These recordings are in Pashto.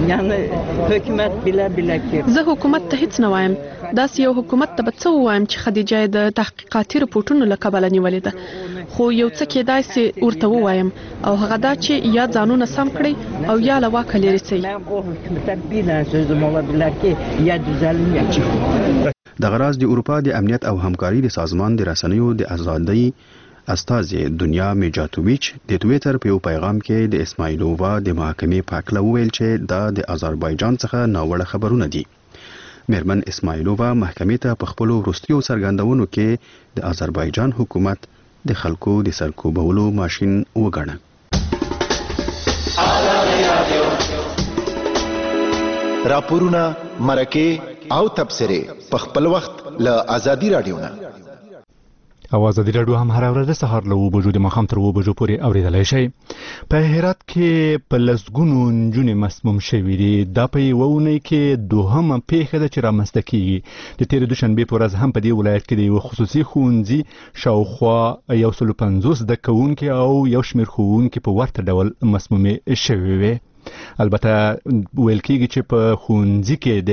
یعنی حکومت بلا کې زه حکومت ته هیڅ نه وایم. داسې یو حکومت ته به څه ووایم چې خدیجه د تحقیقاتي رپورټونو له کبله نیولې ده، خو یو څه کېدای سي ورته ووایم او هغه دا چې یا ځانونه سم کړي او یا له واکه لرې سي. دغه راز د اروپا د امنیت او همکاري د سازمان د رسنیو د ازادۍ استازي دنیا میجاتوویچ د ټویټر په یو پیغام کې د اسماعیلووا د محاکمې په اړه وویل چې دا د آذربایجان څخه ناوړه خبرونه دي. میرمن اسماعیلووا محکمې ته په خپلو وروستیو څرګندونو کې د آذربایجان حکومت د خلکو د سرکوبولو ماشین وګڼه. راپورونه، مرکې او تبصرې په خپل وخت له آزادي رادیو نه. او آزادي رادیو هم هر ورځ سهار له 9 بجو د ماښام تر 9 بجو پورې اوریدلای شئ. په هرات کې په لسګونو نجونې مسموم شوې دي. دا په یوه اونۍ کې دوهمه پیښه ده چې رامنځته کیږي. د تېرې دوشنبې په ورځ هم په دې ولایت کې د یو خصوصي ښوونځي شاوخوا 150 زده کوونکي او یو شمېر ښوونکي په ورته ډول مسمومې شوې وې. البته ویل کېږي چې په ښوونځي کې د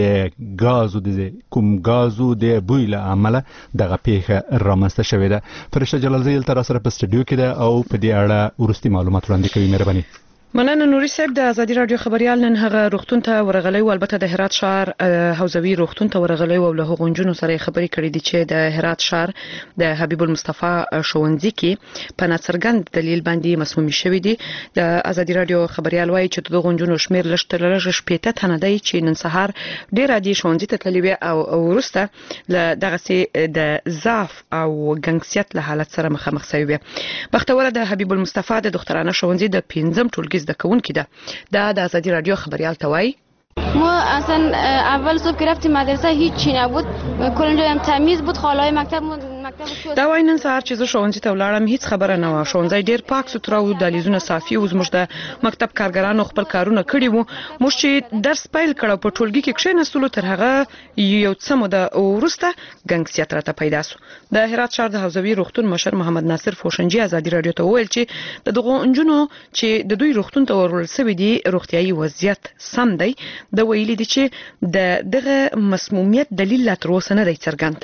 کوم غازو د بوی له امله دغه پیښه رامنځته شوې ده. فرشته جلالزی دلته راسره په سټوډیو کې ده او په دې اړه وروستي معلومات وړاندې کوي. مهرباني. مننه نوري صاحب. د آزادي رادیو خبريال نن هغه روغتون ته ورغلی او البته د هرات شهر حوزوي روغتون ته ورغلی او له غونجونو سره خبرې کړې دي چې د هرات شهر د حبیب المصطفی ښوونځي کې په ناڅرګند دلیل باندې مسموم شوی دي. د آزادي رادیو خبريال وایي چې د غونجونو شمیر لږ شپېته تنه دی چې نن سهار ډېر عادي ښوونځي ته تللی او ورسته دغه سي د ضعف او ګنګسیت له حالت سره مخامخ شوی. بختوره د حبیب المصطفی د دخترانه ښوونځي د 5م ټولګي زده کوونکي ده. دا د آزادی رادیو خبریال ته وایي ما اصلا اول صبح که رفتیم مدرسه هیچی نبود، کل جایم تمیز بود، خاله‌های مکتب شد. دا وای نن سهار چې زه ښوونځي ته ولاړم هیڅ خبره نه و. ښوونځی ډیر پاک سوتره او دهلیزونه صافي او زموږ د مکتب کارګرانو خپل کارونه کړي وو. موږ چې درس پیل کړو په ټولګي کې کښېناستلو تر هغه یو څه موده وروسته ګنګسیت راته پیدا سو. د هرات شهر د حوزوي روغتون مشر محمد ناصر فوشنجي آزادي رادیو ته وویل چې دغه انجونو چې د دوی روغتون ته ورول سوي دي روغتيایي وضعیت سم دی. د ویلي دي چې دغه مسمومیت دلیل لا تر اوسه نه دی څرګند.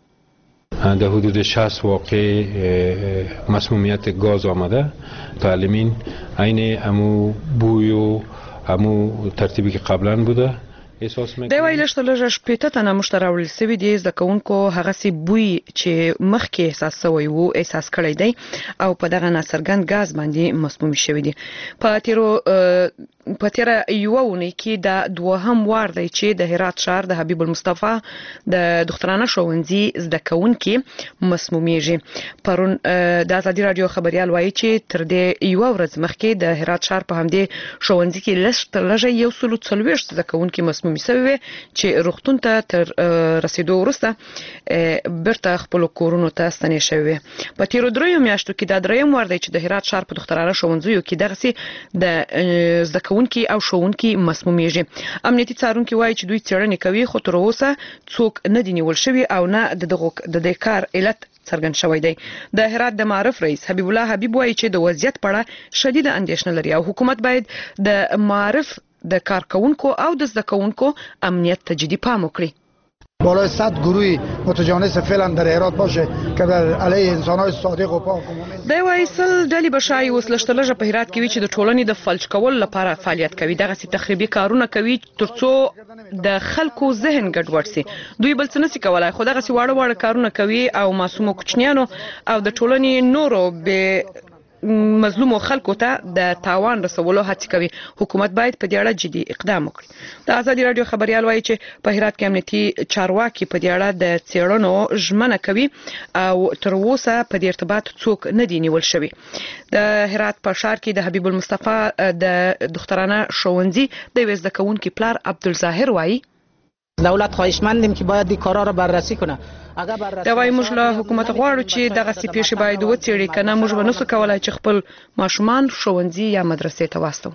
در حدود 60 واقع مسمومیت گاز آمده. تعلیمین عین امو بوی و امو ترتیبی که قبلا بوده. د ویلش ته لږ شپېته تنه مشتراول سوي دي. زده کوونکو هغه سي بوی چې مخکې احساس شوی وو احساس کړی دی او په دغه ناڅرګند غاز باندې مسموم شوی دي. په تیره یوه اونۍ کې دا دوهم وار دی چې د هرات شهر د حبیب المصطفی د دخترانه ښوونځي زده کوونکي مسمومیږي. پرون د آزادي رادیو خبريال وایي چې تر دې یوه ورځ مخکې د هرات شهر په همدې ښوونځي کې لږ 140 زده کوونکي مسموم شوي چې روغتون ته تر رسیدو وروسته بیرته خپل کورونو ته ستنې شوي. په تیرو دریو میاشتو کې دا دریم وار دی چې د هرات شهر په دخترانه ښوونځیو کې دغسې د زده کوونکي او ښوونکي مسمومیږي. امنیتي څارونکي وایي چې دوی څېړنې کوي خو تر اوسه څوک نه دي نیول شوي او نه د دې کار علت څرګند شوی دی. د هرات د معرف رئیس حبیب الله حبیب وایي چې د وضعیت په اړه شدیده اندېښنه لري او حکومت باید د معرف د کارکونکو او د زده کوونکو امنیت ته جدي پام وکړي. بالای 100 گروه متجانس فعلا در هرات باشه که بر علیه انسان‌های صادق و پاک و مؤمن. دا وایي سل ډلې بشای وسلشتلژه په هرات کې وی چې د ټولنې د فلج کول لپاره فعالیت کوي. دغه سي تخریبي کارونه کوي ترڅو د خلکو ذهن ګډوډ سي. دوی بل څه نشي کولای خو دغه سي واړه کارونه کوي او معصوم کوچنیانو او د ټولنې نورو به مظلوم خلکو ته د تاوان رسولو هڅه کوي. حکومت باید په دې اړه جدي اقدام وکړي. د آزادي رادیو خبريال وایي چې په هرات کې امنیتي چارواکي په دې اړه د څېړنو ژمنه کوي او تر اوسه په دې ارتباط څوک نه دی نیول شوی. د هرات په ښار کې د حبیب المصطفی د دخترانه ښوونځي د یوه زده کوونکي پلار عبدالظاهر وایي دولت خواهشمندیم که باید این کارا را بررسی کنه. دا وایي موږ له حکومت غواړو چې دغه سي پیښې باید وڅېړي کنه موږ به نسو کولای چې خپل ماشومان ښوونځي یا مدرسې ته واستو.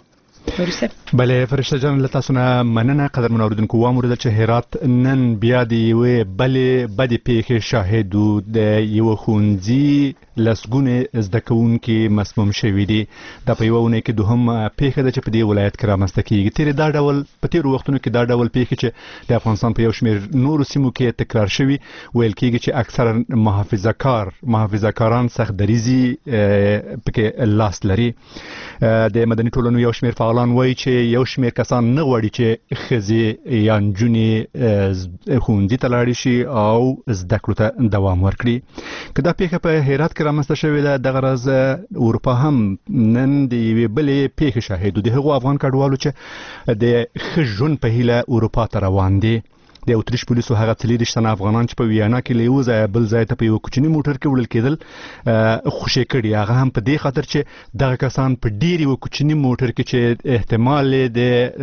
بله فرشته جان له تاسو نه مننه قدرمن اوریدونکو واموریدل چې هرات نن بیا د یوې بلې بدې پیښې شاهد و د یوه ښوونځي لسګونه زده کوونکي مسموم شوي دي دا په یوه اونۍ کې دوهم پیښه ده چې په دې ولایت کې رامنځته کیږي په تیرو وختونو کې دا ډول پیښې چې د افغانستان په یو شمېر نورو سیمو کې تکرار شوي ویل کیږي چې اکثرا محافظه کاران سخت دریزي پکې لاس لري د مدني ټولنو یو شمېر فعالان وایي چې یو شمېر کسان نه غواړي چې ښځې یا نجونې ښوونځي ته لاړې شي او زده کړو ته دوام ورکړي که دا پیښه په هرات کې رامنځته شوې ده دغه راز اروپا هم نن د یوې بلې پیښې شاهد و د هغو افغان کډوالو چې د ښه ژوند په هیله اروپا ته روان دي د اتریش پولیسو هغه 23 تنه افغانان چې په ویانا کې له یو ځای بل ځای ته په یو کوچني موټر کې وړل کېدل خوشي کړي هغه هم په دې خاطر چې دغه کسان په ډیر یو کوچني موټر کې چې احتمال د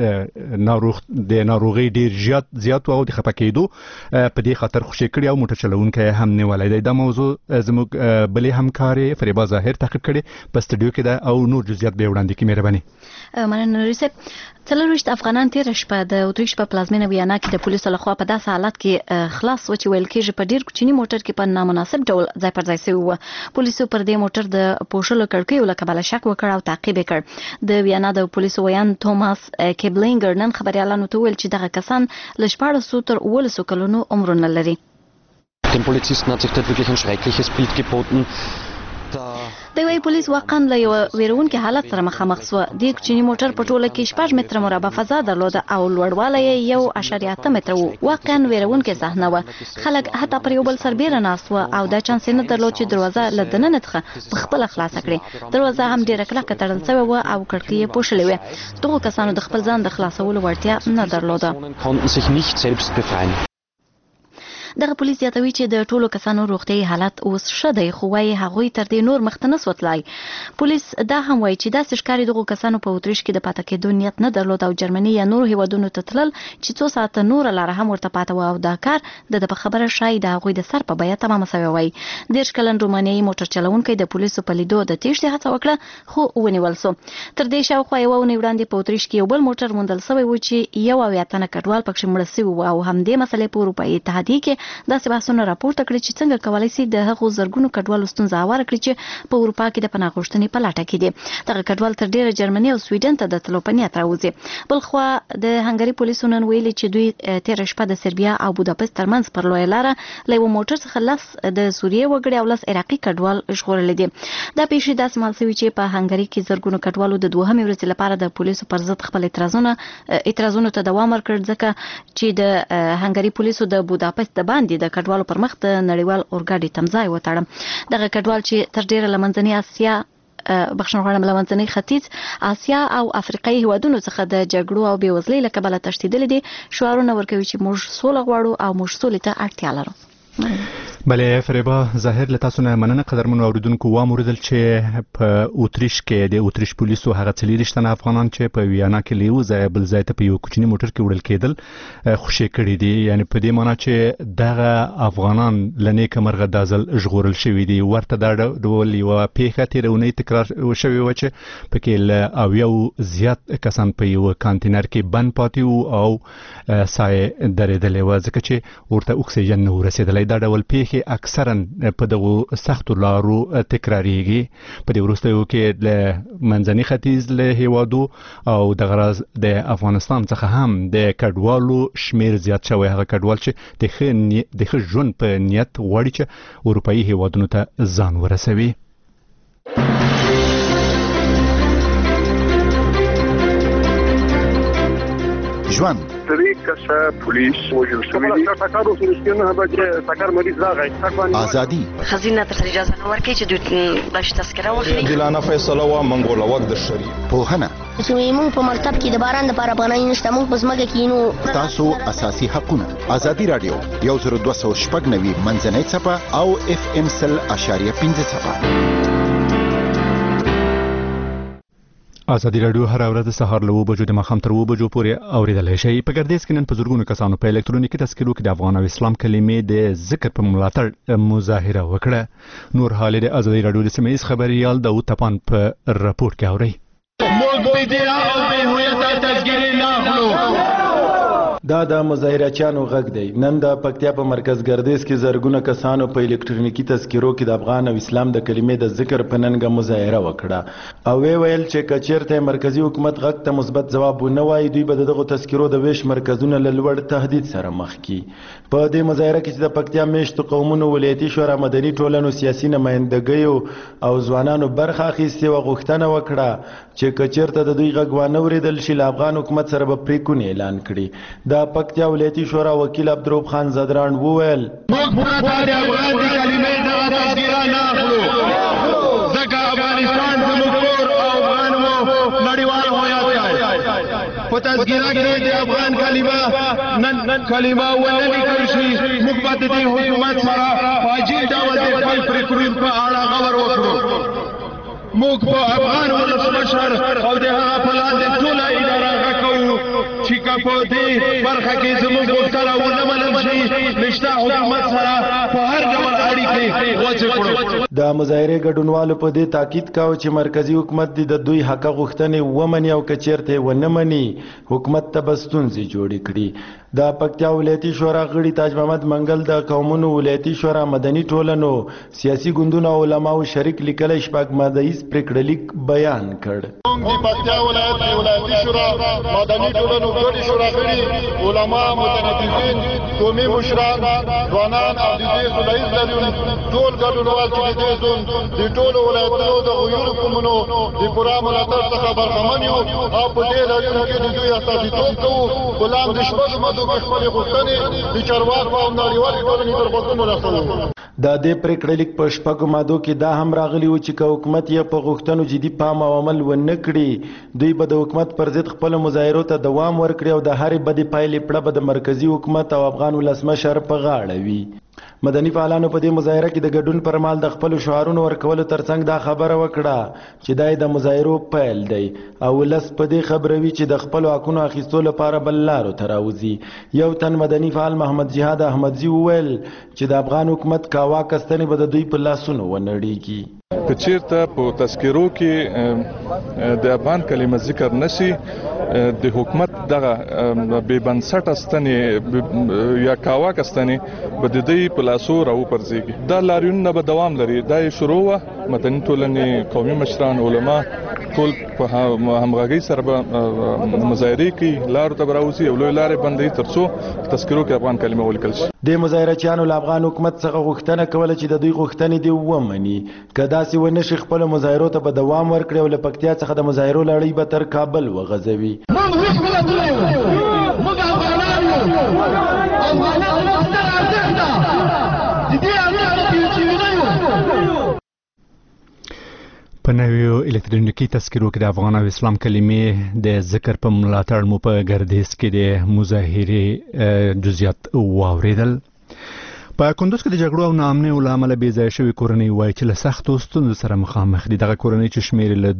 ناروغي ډیر زیات او د خپه کېدو په دې خاطر خوشي کړي او موټر چلونکي هم نیولای دی دا موضوع زموږ بلې همکاري فریبا ظاهر تحقیق کړي په سټډیو کې ده او نور جزئیات به وړاندې کړي مهرباني مننه ریسپ څلورویشت افغانان تیر شپه د اتریش په پلازمینه ویانا کې د پولیسو لخوا په داسې حالت کې خلاص و چې ویل کېږي په ډیر کوچني موټر کې په نامناسب ډول ځای پر ځای شوی و پولیسو پر دې موټر د پوښلو کړکیو له کبله شک وکړ او تعقیب کړ د ویانا د پولیسو ویان توماس کیبلینګر نن خبريالانو ته ویل چې دغه کسان له 1400 تر 1900 کلونو عمرونه لري Den Polizisten hat sich dort wirklich ein schreckliches Bild geboten. د وی پولیس واقعا له یو ویرونکي حالت سره مخامخ شو د کوچني موټر په ټوله کې 6 متره مربع فضا درلوده او لوړوالی یې 1.8 متره و واقعا ویرونکي صحنه و خلک حتی پر یو بل سربېره ناست و او دا چانس نه درلود چې دروازه له دننه څخه په خپل خلاص کړي دروازه هم ډیره کلکه تړل شوی و او کړکۍ یې پوښلې و دغه کسانو د خپل ځان د خلاصولو وړتیا نه درلوده دغه پولیس یادوي چې د ټولو کسانو روغتي حالت اوس ښه دی خو وايي هغوی تر دې نور مخته نه سوتلای پولیس دا هم وايي چې دا ښکاری دغه کسانو په اتریش کې د پاتې کېدو نیت نه درلود او جرمني یا نور هیوادونو ته تلل چې 2 ساعته نور لاره هم ورته پاتې و او دا کار د په خبره شای د هغوی د سر په بیه تمام شوی وای د کلن رومانیایي موټر چلونکي د پولیسو په لیدو د تیښتې هڅه وکړه خو ونیول شو تر دې شاوخوا یو ونی وړاندې په اتریش کې یو بل موټر موندل شوی و چې یو اویا تنه کډوال پکې مړ شوی و او هم دې مسلې په اروپایي اتحادیه کې داسې بحثونه راپورته کړي چې څنګه کولای شي د هغو زرګونو کډوالو ستونزه هواره کړي چې په اروپا کې د پناه غوښتنې په لټه کې دي دغه کډوال تر ډیره جرمني او سویډن ته د تلو په نیت راوځي بلخوا د هنګري پولیسو نن ویلي چې دوی تیر شپه د سربیا او بوداپست ترمنځ پر لوی لاره له یو موټر څخه لاس د سوریې وګړي او لاس عراقي کډوال ژغورل دي دا پیښې داسې مال شوي چې په هنګري کې زرګونو کډوالو د دوهمې ورځې لپاره د پولیسو پر ضد خپل اعتراضونو ته دوام ورکړ ځکه چې د هنګري پولیسو د بوداپست باندې د کډوالو پر مخ د نړیوال اورګاډي تمځای وتاړم دغه کډوال چې تر ډیره لمنځنۍ اسیا بخښنه غواړم لمنځنۍ ختیځ اسیا او افریقایي هیوادونو څخه د جګړو او بېوزلۍ له کبله تښتېدلي دي شعارونه ورکوي چې موږ سوله غواړو او موږ سولې ته اړتیا لرو بله فریبا ظاهر له تاسو نه مننه قدرمنو اوریدونکو واموریدل چې په اتریش کې د اتریش پولیسو هغه 23 تنه افغانان چې په ویانا کې لیو ځای بل ځای ته په یو کوچني موټر کې وړل کېدل خوشي کړي دي یعنی په دې معنی چې دغه افغانان لنیک مرغه دازل ژغورل شوی دي ورته دا ډول یو پیښه تیرونی تکرار شوی و چې پکې له او یو زیات کسان په یو کانټینر کې بند پاتې او سای درېدلې و ځکه چې ورته اکسیجن نه ورسېدلی دا ډول پیښې اکثرا په دغه سختو لارو تکراریږي په دې وروستیو کې له منځني ختیځ له هیوادو او د غرض د افغانستان څخه هم د کډوالو شمیر زیات شوی هغه کډوال چې د ښه ژوند په نیت غواړي چې اروپایي هیوادونو ته ځان ورسوي ژوند کسه پولیس وژل شوی دي ټاکارو سرسکینه به ټاکار مریض راغی ازادي خزینه ته اجازه نه ورکړي چې دوی باندې تذکره واخلي دلانه فیصله وا منګول وخت د شری پوهنه چې موږ په مرتب کې د باران لپاره باندې نشته موږ په ځمکه کې نو تاسو اساسي حقونه ازادي رادیو 10290 منځنۍ صفه او اف ام سل.5 صفه ازادي رادیو هر ورځ سهار له 2 بجو د ماښام تر 2 بجو پورې اوریدلای شئ په ګردیز کې نن په زورګونو کسانو په الکترونیکي تذکرو کې د افغان او اسلام کلمې د ذکر په ملاتړ مظاهره وکړه نور حال د ازادي رادیو د سیمه خبريال د اوتپان په راپور کې اوري خپل هویت تذکرې نه اخلو. دا د مظاهرچیانو غږ دی. نن د پکتیا په مرکز ګردیز کې زرګونه کسانو په الکترونیکي تذکرو کې د افغان او اسلام د کلمې د ذکر په ننګه مظاهره وکړه او ویل چې کچیرته مرکزی حکومت غږ ته مثبت ځواب ونه وایي دوی به دغه تذکرو د ویش مرکزونه له لوړ تهدید سره مخ کی. په دې مظاهره کې چې د پکتیا میشتو قومونو ولایتي شورا مدني ټولنو سیاسي نمائندګیو او ځوانانو برخه اخیستې و غوښتنه وکړه چې کچیرته د دوی غږ وانه اوریدل شي له افغان حکومت سره به پریکون اعلان کړي. د پکتیا ولایتي شورا وکیل عبدالرؤف خان زدران وویل موږ پوره د افغان د کلمې دغه تذکره نه اخلو ځکه افغانستان زموږ کور او افغان مو نړیوال هویت دی. په تذکره کې د افغان کلمه ونه لیکل شي موږ به د دې حکومت سره په عجیب ډول د خپل پریکړې په اړه خبر وکړو. موږ په افغان ولسمشر او د هغه په لاندې ټوله اداره غږ چې که په دې برخه کې زموږ غوښتنه ونه منل شي نشته حکومت سره په هر ډول اړیکې وچې کړو. د مظاهرې ګډونوالو په دې تاکید کاوه چې مرکزی حکومت د دوی حق غوښتنې ومني او که چیرته ونه مني حکومت ته به ستونزې جوړې کړي. د پکتیا ولایتي شورا غړي تاج محمد منګل د قومونو ولایتي شورا مدني ټولنو سیاسي ګوندونو او علماو شریک لیکلی شپږ مادهیز پریکړه لیک بیان کړ. د پکتیا ولایتي شورا مدني ټولنو غړي شورا غړي علما متنفذین قومي مشران ځوانان او د دې سولهییز لرونکي ټول ګډونوال چې د دې زون د ټولو ولایتونو د غیور قومونو د پوره ملاتړ څخه برخمن یو او په دې لړیو کې د دوی استازیتوب کوو. غلام د شپږو مادو کې خپلې غوښتنې د چارواکو او نړیوالې ټولنې تر غوږونو رسوو. د دې پریکړې لیک په شپږو مادو کې دا هم راغلی و چې که حکومت یې په غوښتنو جدي پام او عمل ونه کړي دوی به د حکومت پر ضد خپلو مظاهرو ته دوام ورکړي او د هرې بدې پایلې پړه به د مرکزي حکومت او افغان ولسمشر په غاړه وي. مدني فعالانو په دې مظاهره کې د ګډون پر مهال د خپلو شعارونو ورکولو ترڅنګ دا خبره وکړه چې دا د مظاهرو پیل دی او ولس په دې خبروي چې د خپلو حقونو اخیستو لپاره بل لارو ته راوځي. یو تن مدني فعال محمد جهاد احمدزي وویل چې د افغان حکومت کاوا کستنې به د دوی په لاسونو ونړیږي. که چیرته په تذکرو کې د افغان کلمه ذکر نشي د حکومت دغه بې بنسټه ستنې یا کاوا کستنې به د دوی په لاسو راوپرځېږي. دا لاریونونه به دوام لري. دا یې شروع وه مدني ټولنې قومي مشران علما ټول په همغږۍ سره به مظاهرې کوي لارو ته به راوځي او لویې لارې بندوي تر څو په تذکرو کې افغان کلمه ولیکل شي. د مظاهرچیانو له افغان حکومت څخه غوښتنه کوله چې د دوی غوښتنې دې ومني. که داسې ونه شي خپلو مظاهرو ته به دوام ورکړي او له پکتیا څخه د مظاهرو لړۍ به تر کابل وغځوي. موږ هیڅ ملتونه یو موږ افغانان یو افغانان موږ ستر ارزښت ده د دې ارزښت پیژندنه یو. په نویو الکترونیکي تذکرو کې د افغان او اسلام کلمې د ذکر په ملاتړ مو په ګردیز کې د مظاهرې جزئیات واوریدل. په کندوز کې د جګړو او ناامنیو له امله بې ځایه شوې کورنۍ وایي چې له سختو ستونزو سره مخامخ دي. دغه کورنۍ چې شمېر له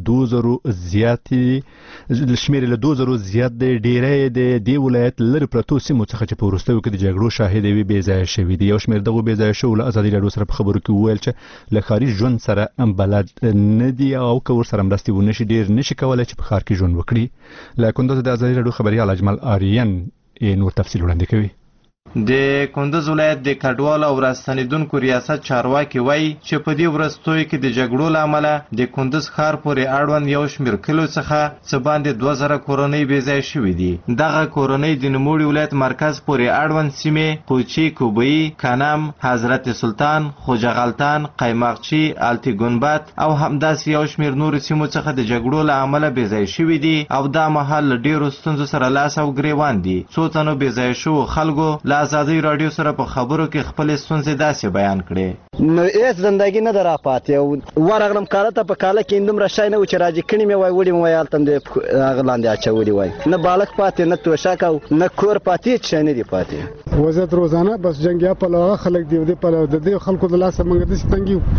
2000 زیات دی ډیری د دې ولایت لرې پرتو سیمو څخه چې په وروستیو کې د جګړو شاهد وي بې ځایه شوي دي. یو شمېر دغو بې ځایه شوو له ازادي راډیو سره په خبرو کې وویل چې له ښاري ژوند سره بلد نه دي او که ورسره مرستې ونه شي ډېر نشي کولی چې په ښار کې ژوند وکړي. له کندوز د ازادي راډیو خبریال اجمل آریان نور تفصیل وړاندې کوي. د کندوز ولایت د کډوالو او راستنیدونکو ریاست چارواکي وایي چې په دې وروستیو کې د جګړو له امله د کندوز ښار پورې اړوند یو شمېر کلیو څخه څه باندې 2000 کورنۍ بې ځایه شوي دي. دغه کورنۍ د نوموړي ولایت مرکز پورې اړوند سیمې قوچي، کوبیي، کنم، حضرت سلطان، خوجه غلطان، قیماقچي، التي ګنبت او همداسې یو شمېر نورو سیمو څخه د جګړو له امله بې ځایه شوي دي او دا مهال له ډېرو ستونزو سره لاس او ګریوان دي. څو تنو بې ځایه شوو خلکو له ازادي راډیو سره په خبرو کې خپل ستونزې داسې بیان کړې. نو هیڅ زندګي نه درا پاتې ورغلم کاله ته په کاله کې اندوم راشای نه و چې راځي کړي مې وای وړي مې وای التم دې غلاندې اچولي وای نه بالک پاتې نه توشک او نه کور پاتې چې نه دی پاتې. وزت روزانه بس جنگیا په لغه خلک دی د په د خلکو د لاس منګ د ستنګي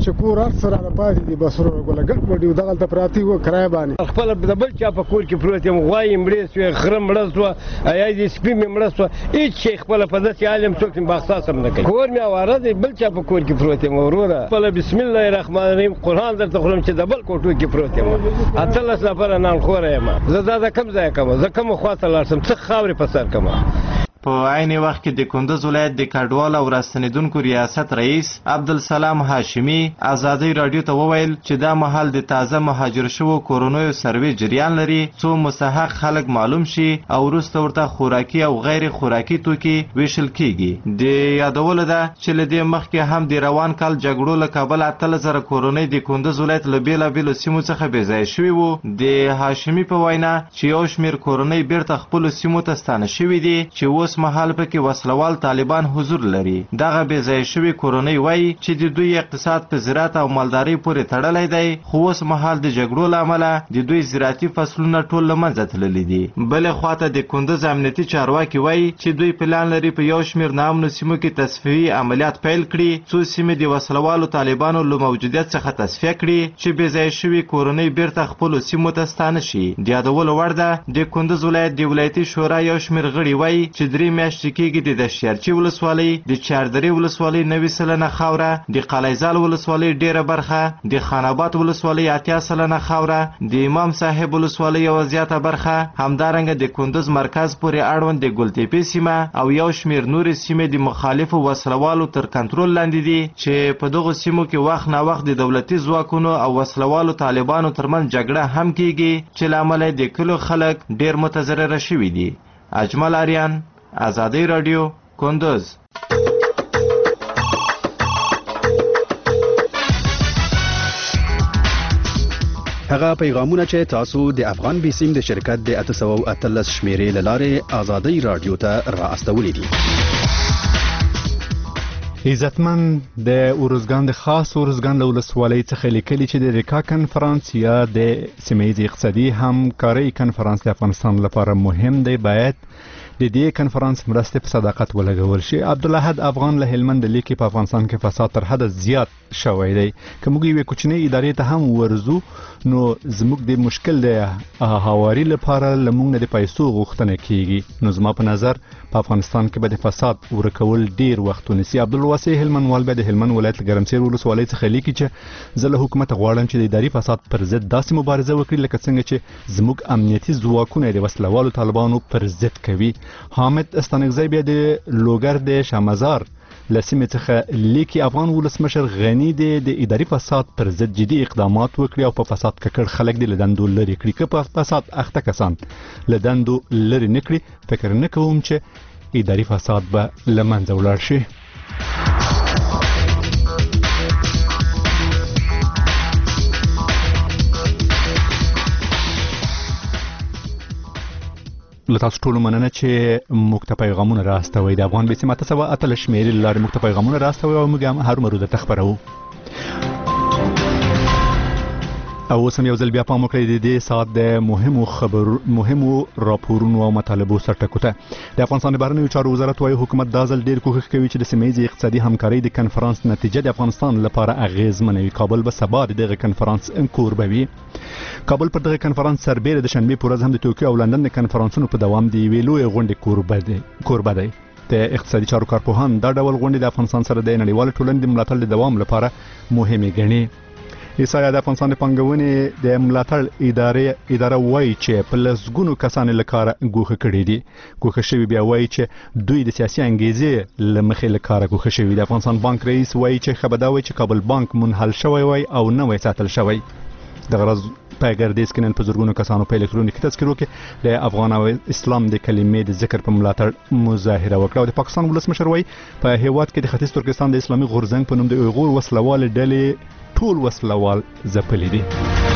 چې کور هر سره د پاتې دي بس ورګوله ګډ وډي دغلته پراتی و کرای باندې خپل د بل چا په کور کې پروت یم غوای مړې سوې خره مړه سوه یا دې سپي مې مړه سوه هېڅ شی خپله په داسې عالم څوک مې باخصاص هم نه کوي کور مې اواره دی بل چا په کور کې پروت یم وروره خپله بسم الله الرحمن الرحیم قرآن درته خورم چې د بل کوټو کې پروت یم 18 نفره نانخوره یم زه دا د کوم ځای کوم زه کومه خواته لاړ شم څه خاورې په سر کوم په عین وخت کې د کندز ولایت د کډوال او راستنیدونکو ریاست رئیس عبدالسلام هاشمی ازادي رادیو ته وویل چې دا مهال د تازه مهاجر شوو کورونیو سروې جریان لري څو مستحق خلک معلوم شي او وروسته ورته خوراکي او غیر خوراکي توکي ویشل کیږي د یادولو ده چې له دې مخکې هم د روان کال جګړو له کبله 8000 کورونی د کندز ولایت له بیلابیلو سیمو څخه بېځایه شوي وو د هاشمی په وینا چې یو شمېر کورنۍ بیرته خپلو سیمو ته ستانه شوي دي چې اوس مهال پکې وسلوال طالبان حضور لري دغه بېځایه شوي کورنۍ وایي چې د دوی اقتصاد په زراعت او مالدارۍ پورې تړلی دی خو اوس مهال د جګړو له امله د دوی زراعتي فصلونه ټول له منځه تللي دي بلې خواته د کندز امنیتي چارواکي وایي چې دوی پلان لري په یو شمېر ناامنو سیمو کې تصفیوي عملیات پیل کړي څو سیمې د وسلوالو طالبانو له موجودیت څخه تصفیه کړي چې بېځایه شوي کورنۍ بیرته خپلو سیمو ته ستانه شي د یادولو وړ ده د کندز ولایت د ولایتي شورا یو شمېر غړي وایي چې 3 میاشتې کېږي د دشیارچي ولسوالۍ د چاردرې ولسوالۍ 90 سلنه خاوره د قلعهزال ولسوالۍ ډېره برخه د خاناباد ولسوالۍ 80 سلنه خاوره د امام صاحب ولسوالۍ یوه زیاته برخه همدارنګه د کندز مرکز پورې اړوند د ګلتیپې سیمه او یو شمېر نورې سیمې د مخالفو وسلوالو تر کنټرول لاندې دي چې په دغو سیمو کې وخت ناوخت د دولتي ځواکونو او وسلوالو طالبانو ترمنځ جګړه هم کېږي چې له امله د کلو خلک ډېر متضرره شوي دي اجمل آریان ازادي رادیو کندز هغه پیغامونه چې تاسو د افغان بیسیم د شرکت د 813 شمیرې لاره ازادي رادیو ته را استولې دي عزتمن د اورزګان د خاص اورزګان له ولسوالۍ څخه لیکلي چې د ریکا کنفرانس یا د سیمه‌ییز اقتصادي همکارۍ کنفرانس د افغانستان لپاره مهم دی باید د دې کنفرانس مرستې په صداقت ولګول شي عبدالاحد افغان له هلمند لیکي په افغانستان کې فساد تر حد زیات شوی دی که موږ یوې کوچنۍ ادارې ته هم ورځو نو زموږ د مشکل د هواري لپاره له موږ نه د پیسو غوښتنه کیږي نو زما په نظر په افغانستان کې به د فساد ورکول ډیر وخت ونیسي عبدالواسع هلمندوال به د هلمند ولایت ګرمسیر ولسوالۍ څخه لیکي چې زه له حکومت غواړم چې د اداري فساد پر ضد داسې مبارزه وکړي لکه څنګه چې زموږ امنیتي ځواکونه د وسلوالو طالبانو پر ضد کوي حامد استانکزی بیا د لوګر د شامزار لسیمې څخه لیکي افغان ولسمشر غنی دی د اداري فساد پر ضد جدي اقدامات وکړي او په فساد ککړ خلک د لدندو لري کړي که په فساد اخته کسان لدندو لري نکړي فکر نه کوم چې اداري فساد به لمنځه ولاړ شي لتاسو ټول مننه چې موږ ته پیغامونه راستوي د افغان بیسیم 813 شمیرې لارې موږ ته پیغامونه راستوي او موږ هم هر مروده تخبرو او اوس هم یو ځل بیا پام وکړئ د دې ساعت د مهمو راپورونو او مطالبو سرټکو ته د افغانستان د بهرنیو چارو وزارت وايي حکومت دا ځل ډېر کوښښ کوي چې د سیمه‌ییزې اقتصادي همکارۍ د کنفرانس نتیجه د افغانستان لپاره اغیزمنه وي کابل به سبا د دغه کنفرانس کوربه وي کابل پر دغه کنفرانس سربېره د شنبې په ورځ هم د توکیو او لندن د کنفرانسونو په دوام د یوې لویې غونډې کوربه دی د اقتصادي چارو کارپوهان دا ډول غونډې د افغانستان سره د نړیوالو ټولنې د ملاتړ د دوام لپاره مهمې ګڼي ایسایا د افغانستان د پنګونې د ملاتړ اداره وایي چې په لسګونو کسان له کاره ګوښه کړي دي ګوښه شوي بیا وایي چې دوی د سیاسي انګیزې له مخې له کاره ګوښه شوي د افغانستان بانک رئیس وایي چې خبردا وایي چې کابل بانک منحل شوی وای او نوی ساتل شوی د غرض په ګردیز کې نن په زرګونو کسانو په الکترونیکي تذکرو کې د افغان او اسلام د کلمې د ذکر په ملاتړ مظاهره وکړه او د پاکستان ولسمشر وایي په هیواد کې د ختیځ ترکستان د اسلامي غورځنګ په نوم د اویغور وسلوال ډلې ټول وسلوال ځپلي دي